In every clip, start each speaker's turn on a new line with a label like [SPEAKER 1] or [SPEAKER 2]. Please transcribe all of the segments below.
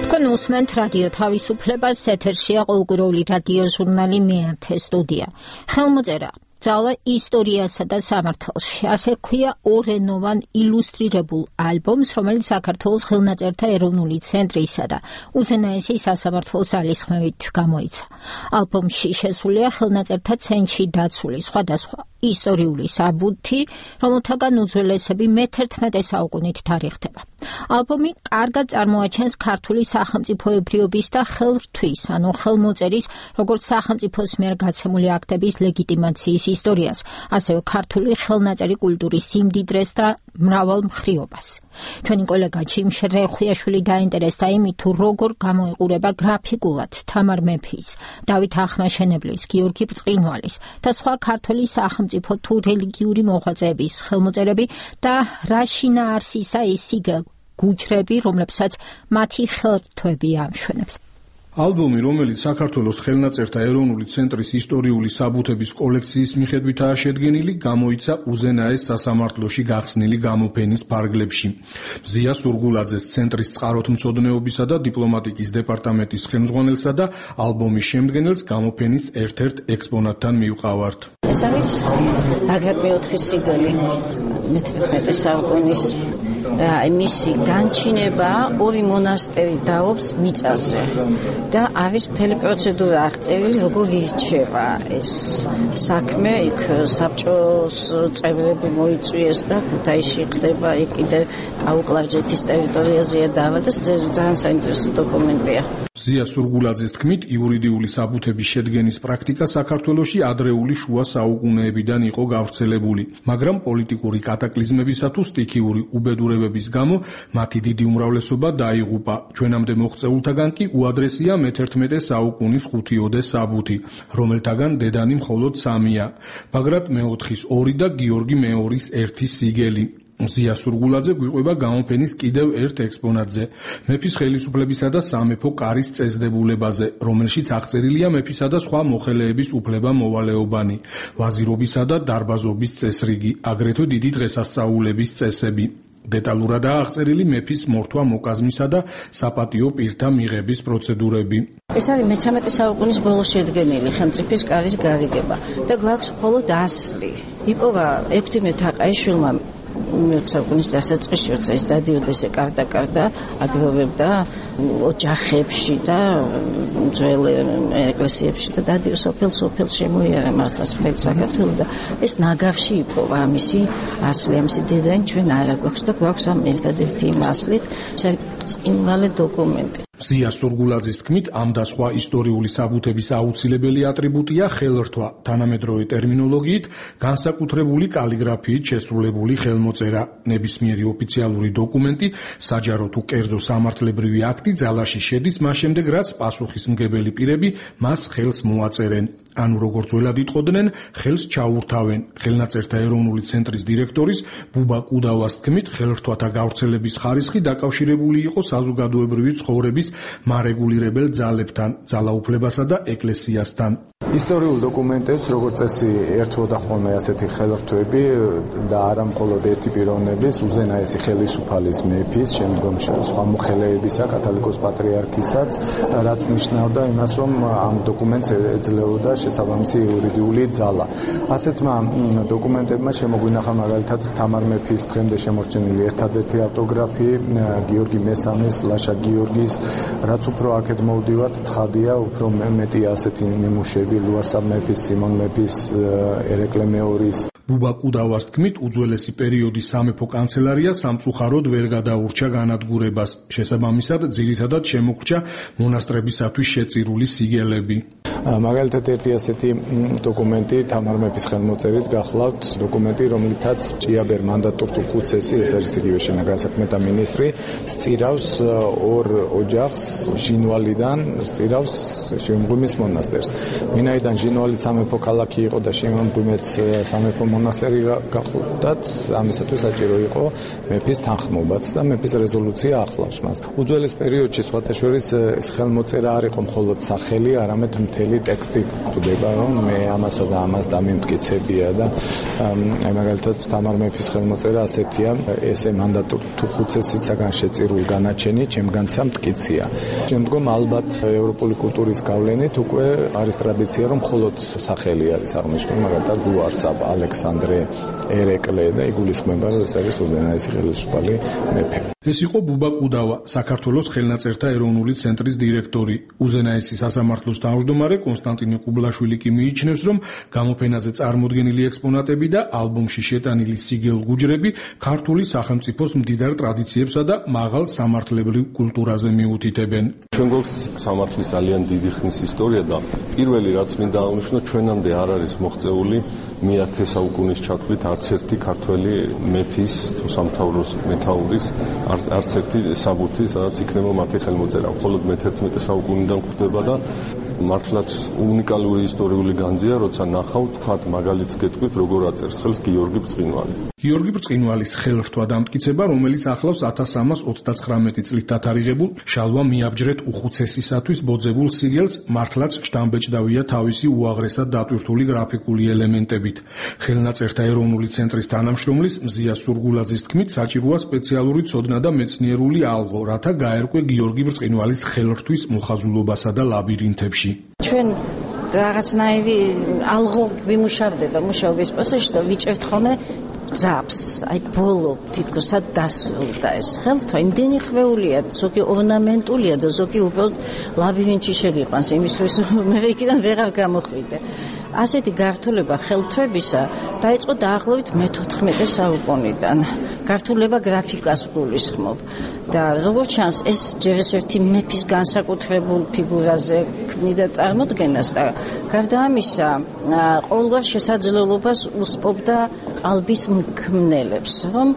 [SPEAKER 1] თქვენ უსმენთ რადიო თავისუფლებას, ეთერშია ყოველკვირეული რადიო ჟურნალი მეათე სტუდია. ხელმოწერა ძალა ისტორიასა და სამართალში. ასე ქვია ორენოვან ილუსტრირებულ ალბომს, რომელიც საქართველოს ხელნაწერთა ეროვნული ცენტრისა და უზენაესი სასამართლო ძალისხმევით გამოიცა. ალბომში შესულია ხელნაწერთა ცენტრში დაცული სხვადასხვა ისტორიული საბუთი, რომელთაგან უძველესები მე-11 საუკუნით თარიღდება. ალბომი კარგად წარმოაჩენს ქართული სახელმწიფოებრიობის და ხელრთვის, ანუ ხელმოწერის, როგორც სახელმწიფოს მიერ გაცემული აქტების ლეგიტიმაციის ისტორიას, ასევე ქართული ხელნაწერი კულტურის სიმდიდრეს და მრავალმხრივობას. ჩვენი კოლეგა ჯიმშ რეხვიაშვილი დაინტერესდა იმით, თუ როგორ გამოიყურება გრაფიკულად თამარ მეფის, დავით ახმაშენებლის, გიორგი ბრწყინვალის და სხვა ქართული სახელმწიფო თუ რელიგიური მოღვაწეების ხელმოწერები და რა შინაარსისა ისიგ გუჯრები, რომლებსაც მათი ხელრთვები ამშვენებს.
[SPEAKER 2] ალბომი, რომელიც საქართველოს ხელნაწერთა ეროვნული ცენტრის ისტორიული საბუთების კოლექციის მიხედვითაა შედგენილი, გამოიცა უზენაეს სასამართლოში გახსნილი გამოფენის ფარგლებში. მზია სურგულაძეს ცენტრის წყაროთმცოდნეობისა და დიპლომატიკის დეპარტამენტის ხელმძღვანელსა და ალბომის შემდგენელს გამოფენის ერთ-ერთ ექსპონატთან მივყავართ.
[SPEAKER 3] ეს არის აგრეთ მეოთხე სიგელი მე-11 საუკუნის მისი განჩინება ორი მონასტერი დაობს მიწაზე და არის მთელი პროცედურა აღწერილი, როგორ ირჩევა ეს საქმე. იქ საბჭოს წევრები მოიწვიეს და ქუთაისში ხდება, იქ კიდე აუკლავჯეთის ტერიტორიაზეა დავა და ძალიან საინტერესო დოკუმენტია.
[SPEAKER 2] მზია სურგულაძის თქმით, იურიდიული საბუთების შედგენის პრაქტიკა საქართველოში ადრეული შუა საუკუნეებიდან იყო გავრცელებული, მაგრამ პოლიტიკური კატაკლიზმებისა თუ სტიქიური უბედურებების გამო მათი დიდი უმრავლესობა დაიღუპა. ჩვენამდე მოღწეულთაგან კი უადრესია მე-11 საუკუნის ხუთიოდე საბუთი, რომელთაგან დედანი მხოლოდ 3-ია: ბაგრატ მე-4-ის 2 და გიორგი მე-2-ის 1 სიგელი. მზია სურგულაძე გვიყვება გამოფენის კიდევ ერთ ექსპონატზე, მეფის ხელისუფლებისა და სამეფო კარის წესდებულებაზე, რომელშიც აღწერილია მეფისა და სხვა მოხელეების უფლება-მოვალეობანი, ვაზირობისა და დარბაზობის წესრიგი, აგრეთვე დიდი დღესასწაულების წესები. დეტალურადაა აღწერილი მეფის მორთვა-მოკაზმისა და საპატიო პირთა მიღების პროცედურები.
[SPEAKER 3] ეს არის მე-13 საუკუნის ბოლოს შედგენილი ხელმწიფის კარის გარიგება და გვაქვს მხოლოდ ასლი. იპოვა 16 თაყაიშვილმა საუკუნის დასაწყისში, როცა ის დადიოდეს ეკარდა აგროვებდა ოჯახებში და ძველ ეკლესიებში და დადიოს სოფელ შემოიარა მართლაც მთელი საქართველო და ეს ნაგავში იპოვა ამისი ასლი, ამისი დედანი ჩვენ არ გვაქვს და გვაქვს ამ ერთადერთი იმ ასლით წინვალე დოკუმენტი.
[SPEAKER 2] მზია სურგულაძის თქმით, ამ და სხვა ისტორიული საბუთების აუცილებელი ატრიბუტია ხელრთვა, თანამედროვე ტერმინოლოგიით განსაკუთრებული კალიგრაფიით შესრულებული ხელმოწერა. ნებისმიერი ოფიციალური დოკუმენტი, საჯარო თუ კერძო სამართლებრივი აქტი ძალაში შედის მას შემდეგ, რაც პასუხისმგებელი პირები მას ხელს მოაწერენ. ანუ როგორც ველად იტყოდნენ, ხელს ჩაურთავენ. ხელნაწერთა ეროვნული ცენტრის დირექტორის ბუბა კუდავას თქმით, ხელრთვათა გავრცელების ხარისხი დაკავშირებული იყო საზოგადოებრივი ცხოვრების მარეგულირებელ ძალებთან, ძალაუფლებასა და ეკლესიასთან.
[SPEAKER 4] ისტორიულ დოკუმენტებს, როგორც წესი, ერთვოდა ხოლმე ასეთი ხელრთვები და არა მხოლოდ ერთი პიროვნების, უზენაესი ხელისუფალის მეფის, შემდგომში სხვა მოხელეებისა, კათოლიკოს პატრიარქისაც, რაც ნიშნავდა იმას, რომ ამ დოკუმენტს ეძლეოდა შესაბამისი იურიდიული ძალა. ასეთმა დოკუმენტებმა შემოგვინახა მაგალითად თამარ მეფის დღემდე შემორჩენილი ერთადერთი ავტოგრაფი, გიორგი მე-3-ის, ლაშა გიორგის, რაც უფრო აქეთ მოვდივართ, ცხადია, უფრო მეტი ასეთი ნიმუშები ლუარსაბ მეფის, სიმონ მეფის, ერეკლე მე-2-ის.
[SPEAKER 2] ბუბა კუდავას თქმით, უძველესი პერიოდის სამეფო კანცელარია სამწუხაროდ ვერ გადაურჩა განადგურებას. შესაბამისად, ძირითადად შემოგვჭა მონასტრებისათვის შეწირული სიგელები.
[SPEAKER 4] მაგალითად ერთი ასეთი დოკუმენტი თამარ მეფის ხელმოწერით გახლავთ, დოკუმენტი, რომლითაც ჭიაბერ მანდატურ ხუცესი, ეს არის იგივე შინაგან საქმეთა მინისტრი, სწირავს ორ ოჯახს ჟინვალიდან, სწირავს შემოგვიმის მონასტერს. ვინაიდან ჟინვალი სამეფო ქალაქი იყო და შემოგვიმეც სამეფო მონასტერი გახლავდათ, ამისათვის საჭირო იყო მეფის თანხმობაც და მეფის რეზოლუცია ახლავს მას. უძველეს პერიოდში სხვათა შორის ეს ხელმოწერა არ იყო მხოლოდ სახელი, არამედ მთელი ორი ტექსტი გვხვდება, რომ მე ამასა და ამას დამიმტკიცებია და აი მაგალითად თამარ მეფის ხელმოწერა ასეთია, ესე მანდატური თუ 5 წესისაგან შეწირულ განაჩენი ჩემგანცა მტკიცია. შემდგომ ალბათ ევროპული კულტურის გავლენით უკვე არის ტრადიცია, რომ მხოლოდ სახელი არის აღნიშნული, მაგალითად ლუარსაბ, ალექსანდრე, ერეკლე და იგულისხმება, რომ ეს არის უზენაესი ხელისუფალი მეფე.
[SPEAKER 2] ეს იყო ბუბა ყუდავა, საქართველოს ხელნაწერთა ეროვნული ცენტრის დირექტორი. უზენაესი სასამართლოს თავმჯდომარე კონსტანტინე ყუბლაშვილი კი მიიჩნევს, რომ გამოფენაზე წარმოდგენილი ექსპონატები და ალბომში შეტანილი სიგელ-გუჯრები ქართული სახელმწიფოს მდიდარ ტრადიციებსა და მაღალ სამართლებრივ კულტურაზე მიუთითებენ.
[SPEAKER 5] ჩვენ გვაქვს სამართლის ძალიან დიდი ხნის ისტორია და პირველი რაც მინდა აღნიშნო, ჩვენამდე არ არის მოღწეული მე-10 საუკუნის ჩათვლით არც ერთი ქართველი მეფის თუ სამთავროს მეთაურის არც ერთი საბუთი, სადაც იქნება მათი ხელმოწერა. მხოლოდ მე-11 საუკუნიდან გვხვდება და მართლაც უნიკალური ისტორიული განძია, როცა ნახავთ, თქვათ, მაგალითს გეტყვით, როგორ აწერს ხელს გიორგი ბრწყინვალი.
[SPEAKER 2] გიორგი ბრწყინვალის ხელრთვა დამტკიცება, რომელიც ახლავს 1339 წლით დათარიღებულ შალვა მიაბჯრეთ უხუცესისათვის ბოძებულ სიგელს, მართლაც შთამბეჭდავია თავისი უაღრესად დატვირთული გრაფიკული ელემენტებით. ხელნაწერთა ეროვნული ცენტრის თანამშრომლის მზია სურგულაძის თქმით, საჭიროა სპეციალური ცოდნა და მეცნიერული ალღო, რათა გაერკვე გიორგი ბრწყინვალის ხელრთვის მოხაზულობასა და ლაბირინთებში.
[SPEAKER 3] ჩვენ რაღაცნაირი ალღო ვიმუშავდება მუშაობის პროცესში და ვიჭერთ ხოლმე ძაბს, აი ბოლო თითქოსად დასრულდა ეს ხელრთვა, იმდენი ხვეულია, ზოგი ორნამენტულია და ზოგი უბრალოდ ლაბირინთში შეგიყვანს, იმისთვის მე იქიდან ვეღარ გამოხვიდე. ასეთი გართულება ხელრთვებისა დაიწყო დაახლოებით მე-14 საუკუნიდან. გართულება გრაფიკას გულისხმობ და როგორც ჩანს, ეს ჯერ ერთი მეფის განსაკუთრებულ ფიგურაზე ქმნიდა წარმოდგენას და გარდა ამისა, ყოველგვარ შესაძლებლობას უსპობდა ყალბის მქმნელებს, რომ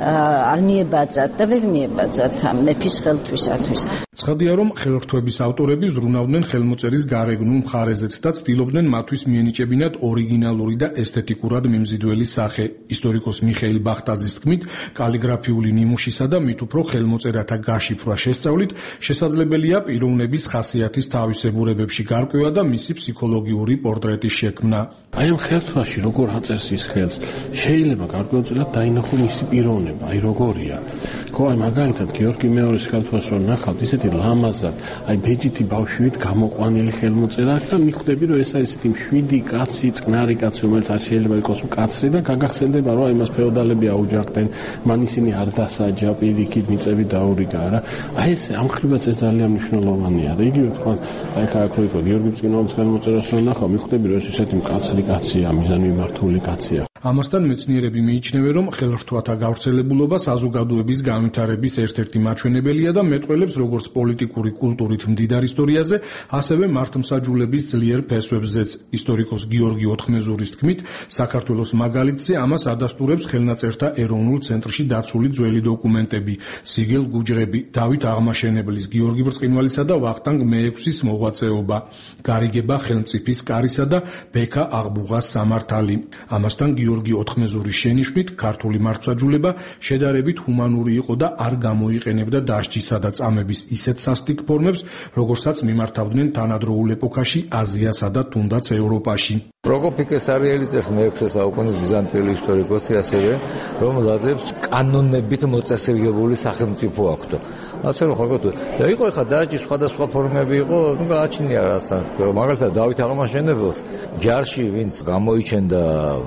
[SPEAKER 3] არ მიებაძათ და ვერ მიებაძათ ამ მეფის ხელთვისათვის.
[SPEAKER 2] ცხადია, რომ ხელრთვების ავტორები ზრუნავდნენ ხელმოწერის გარეგნულ მხარეზეც და ცდილობდნენ მათთვის მიენიჭებინათ ორიგინალური და ესთეტიკურად მიმზიდველი სახე. ისტორიკოს მიხეილ ბახტაძის თქმით, კალიგრაფიული ნიმუშისა და მით უფრო ხელმოწერათა გაშიფრვა შესწავლით შესაძლებელია პიროვნების ხასიათის თავისებურებებში გარკვევა და მისი ფსიქოლოგიური პორტრეტის შექმნა.
[SPEAKER 6] აი ამ ხელთვაში როგორ აწერს ის ხელს, შეიძლება გარკვეულწილად დაინახო მისი პიროვნება, აი როგორია. ხო, აი მაგალითად გიორგი მეორის ხელთვას რომ ნახავთ, ისეთი ლამაზად, აი ბეჯითი ბავშვით გამოყვანილი ხელმოწერა და მიხვდები, რომ ეს არის ისეთი მშვიდი კაცი, წყნარი კაცი, რომელიც არ შეიძლება იყოს მკაცრი და გაგახსენდება, რომ აი მას ფეოდალები აუჯახდნენ, მან ისინი არ დასაჯა, პირიქით მიწები დაურიგა რა. აი ეს ამ ხრივაც ეს ძალიან მნიშვნელოვანია და იგივე თქვა, აი ქართული გიორგი ბრწყინვალის ხელმოწერას რომ ნახავ, მიხვდები, რომ ეს ისეთი მკაცრი კაცია, მიზანმიმართული კაცია.
[SPEAKER 2] ამასთან მეცნიერები მიიჩნევენ, რომ ხელრთვათა გავრცელებულობა საზოგადოების განვითარების ერთ-ერთი მაჩვენებელია და მეტყველებს როგორც პოლიტიკური კულტურით მდიდარ ისტორიაზე, ასევე მართლმსაჯულების ძლიერ ფესვებზეც. ისტორიკოს გიორგი ოთხმეზურის თქმით, საქართველოს მაგალითზე ამას ადასტურებს ხელნაწერთა ეროვნულ ცენტრში დაცული ძველი დოკუმენტები, სიგელ-გუჯრები, დავით აღმაშენებლის, გიორგი ბრწყინვალისა და ვახტანგ მე-6-ის მოღვაწეობა, გარიგება ხელმწიფის კარისა და ბექა აღბუღას სამართალი. ამასთან გიორგი ოთხმეზურის შენიშვნით, ქართული მართლმსაჯულება შედარებით ჰუმანური იყო და არ გამოიყენებდა დასჯისა და წამების ისეთ სასტიკ ფორმებს, როგორსაც მიმართავდნენ თანადროულ ეპოქაში აზიასა და თუნდაც ევროპაში.
[SPEAKER 7] პროკოფი კესარიელი წერს მე-6 საუკუნის ბიზანტიელი ისტორიკოსი ასევე, რომ ლაზებს კანონებით მოწესრიგებული სახელმწიფო აქვთ. ასე რომ ხალხო და იყო ხა დაჯი სხვადასხვა ფორმები იყო, ნუ გააჩნია რასთან. მაგალითად დავით აღმაშენებელს ჯარში ვინც გამოიჩენდა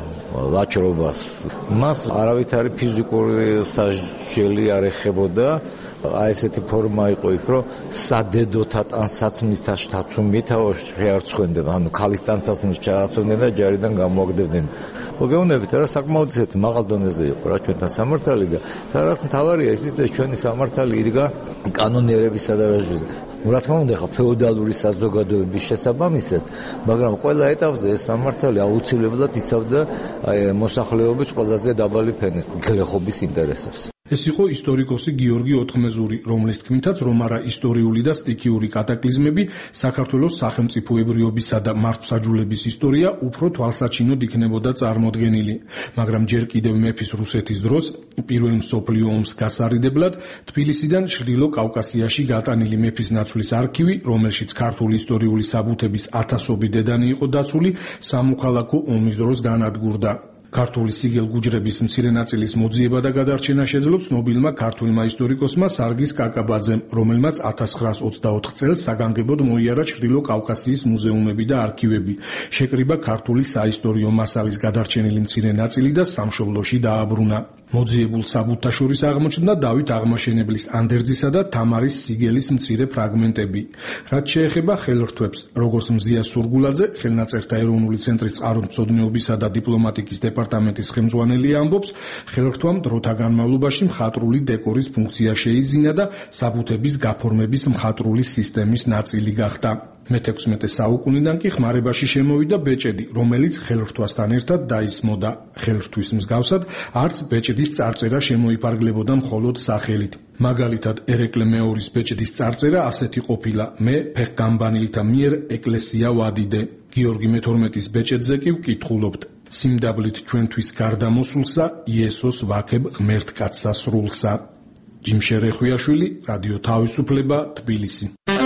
[SPEAKER 7] ლაჩრობას, მას არავითარი ფიზიკური სასჯელი არ ეხებოდა. აი ესეთი ფორმა იყო იქ, რომ სადედოთა ტანსაცმლთა შთაცვმითაო შეარცხვენდნენ, ანუ ქალის ტანსაცმლის ჩააცვენდნენ და ჯარიდან გამოაგდებდნენ. მოგეუბნებით, რა საკმაოდ ისეთ მაღალ დონეზე იყო რა ჩვენთან სამართალი და სადაც მთავარია ის, რომ ჩვენი სამართალი იდგა კანონიერებისა და რაჟის. რა თქმა უნდა, ხა ფეოდალური საზოგადოების შესაბამისად, მაგრამ ყველა ეტაპზე ეს სამართალი აუცილებლად იცავდა მოსახლეობის ყველაზე დაბალი ფენის, გლეხობის ინტერესებს.
[SPEAKER 2] ეს იყო ისტორიკოსი გიორგი ოთხმეზური, რომლის თქმითაც რომ არა ისტორიული და სტიქიური კატაკლიზმები საქართველოს სახელმწიფოებრიობისა და მართლმსაჯულების ისტორია უფრო თვალსაჩინოდ იქნებოდა წარმოდგენილი, მაგრამ ჯერ კიდევ მეფის რუსეთის დროს პირველ მსოფლიო ომს გასარიდებლად თბილისიდან ჩრდილო კავკასიაში გატანილი მეფის ნაცვლის არქივი, რომელშიც ქართული ისტორიული საბუთების ათასობით დედანი იყო დაცული, სამოქალაქო ომის დროს განადგურდა. ქართული სიგელგუჯრების მცირე ნაწილის მოძიება და გადარჩენა შეძლო ცნობილმა ქართულმა ისტორიკოსმა სარგის კაკაბაძემ, რომელმაც 1924 წელს საგანგებოდ მოიარა ჩრდილო კავკასიის მუზეუმები და არქივები, შეკრიბა ქართული საისტორიო მასალის გადარჩენილი მცირე ნაწილი და სამშობლოში დააბრუნა. მოძიებულ საბუთთა შორის აღმოჩნდა დავით აღმაშენებლის ანდერძისა და თამარის სიგელის მცირე ფრაგმენტები. რაც შეეხება ხელრთვებს, როგორც მზია სურგულაძე, ხელნაწერთა ეროვნული ცენტრის წყარომცოდნეობისა და დიპლომატიკის დეპარტამენტის ხელმძღვანელი ამბობს, ხელრთვამ დროთა განმავლობაში მხატვრული დეკორის ფუნქცია შეიძინა და საბუთების გაფორმების მხატვრული სისტემის ნაწილი გახდა. მე-16 საუკუნიდან კი ხმარებაში შემოვიდა ბეჭედი, რომელიც ხელრთვასთან ერთად დაისმოდა. ხელრთვის მსგავსად, არც ბეჭდის წარწერა შემოიფარგლებოდა მხოლოდ სახელით. მაგალითად, ერეკლე მეორის ბეჭდის წარწერა ასეთი ყოფილა: მე ფეხგამბანილთა მიერ ეკლესია ვადიდე. გიორგი მე-12-ის ბეჭედზე კი ვკითხულობთ: სიმდაბლით ჩვენთვის გარდამოსულსა, იესოს ვაქებ ღმერთკაცსა სრულსა. ჯიმშე რეხვიაშვილი, რადიო თავისუფლება, თბილისი.